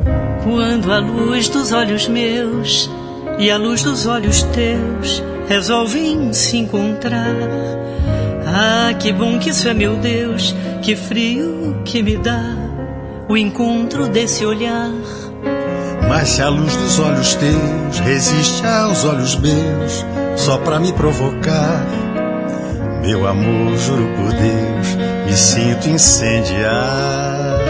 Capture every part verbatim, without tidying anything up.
Quando a luz dos olhos meus e a luz dos olhos teus resolvem se encontrar, ah, que bom que isso é, meu Deus, que frio que me dá o encontro desse olhar. Mas se a luz dos olhos teus resiste aos olhos meus, só pra me provocar, meu amor, juro por Deus, me sinto incendiar.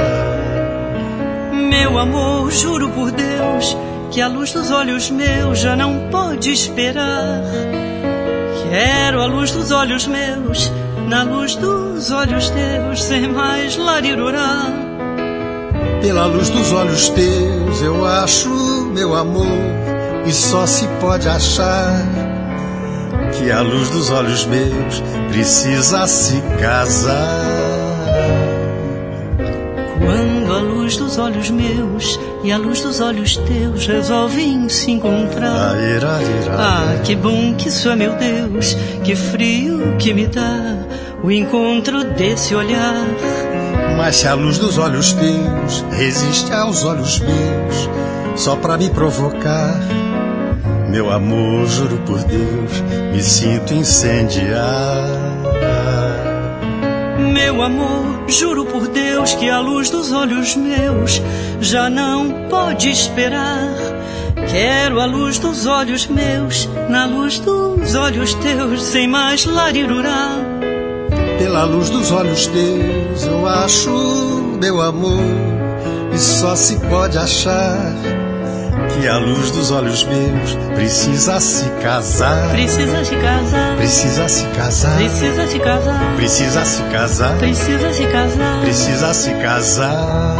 Meu amor, juro por Deus, que a luz dos olhos meus já não pode esperar. Quero a luz dos olhos meus, na luz dos olhos teus, sem mais larirurá. Pela luz dos olhos teus eu acho, meu amor, e só se pode achar que a luz dos olhos meus precisa se casar. Quando a luz dos olhos meus e a luz dos olhos teus resolvem se encontrar, ah, que bom que isso é, meu Deus, que frio que me dá o encontro desse olhar. Mas se a luz dos olhos teus resiste aos olhos meus, só pra me provocar, meu amor, juro por Deus, me sinto incendiar. Meu amor, juro por Deus, que a luz dos olhos meus já não pode esperar. Quero a luz dos olhos meus, na luz dos olhos teus, sem mais larirurá. Pela luz dos olhos teus eu acho, meu amor, e só se pode achar que a luz dos olhos meus precisa se casar. Precisa se casar. Precisa se casar. Precisa se casar. Precisa se casar. Precisa se casar. Precisa se casar.